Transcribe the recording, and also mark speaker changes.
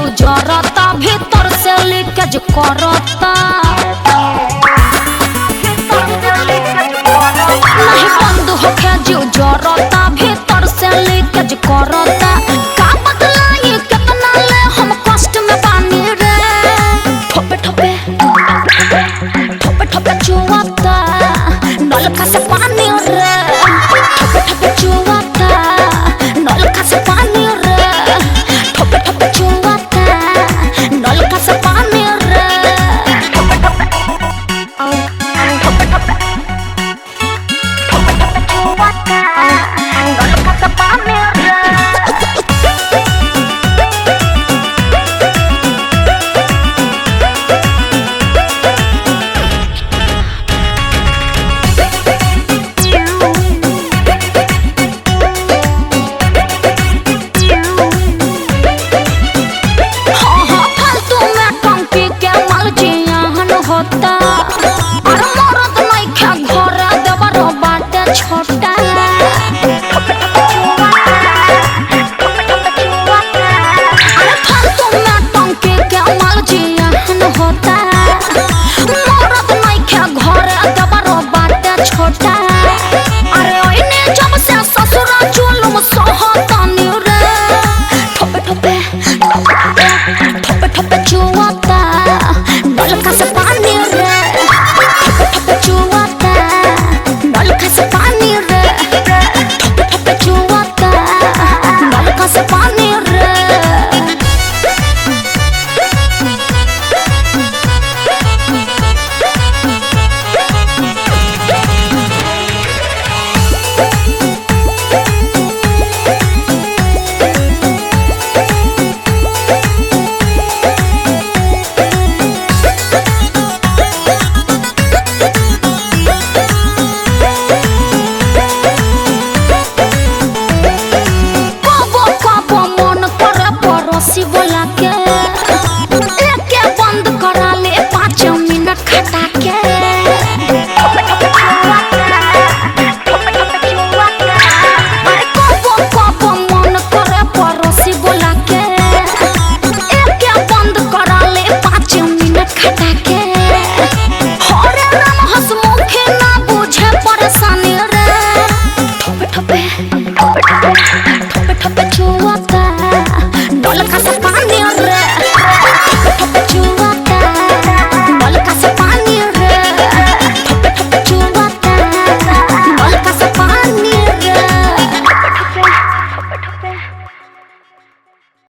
Speaker 1: जीव जरता भीतर से लीकेज करता नहीं बंद होके जीव जरता भीतर से लीकेज करता का बदलाई कितना ले हम कष्ट में पानी रे ठोपे ठोपे ठोपे ठोपे चुआता नलका से पानी रे ठोपे ठोपे चुआता नलका से पानी रे ठोपे ठोपे चुआता नलका से पानी रे ठोपे ठोपे ठोपे ठोपे चुआता नलका से पानी रे होता और मरद नहीं खा घर देवर बाटे छोटा अरे फालतू में टंकी के माल जियान होता मरद नहीं खा घर देवर बाटे छोटा अरे ओइने जब से ससुरा जुलुम सहतनी रे ठोपे ठोपे ठोपे ठोपे चुआता नलका से पानी रे ठोपे ठोपे चुआता नलका से पानी रे ठोपे ठोपे चुआता नलका से पानी रे बोला के एके बंद करा ले 5 मिनट खटा के कबो मन करे पड़ोसी बोला के एके बंद करा ले 5 मिनट खटा के हरे राम हंसमुखी ना बुझे परेशानी रे ठोपे ठोपे ठोपे ठोपे ठोपे ठोपे चुआता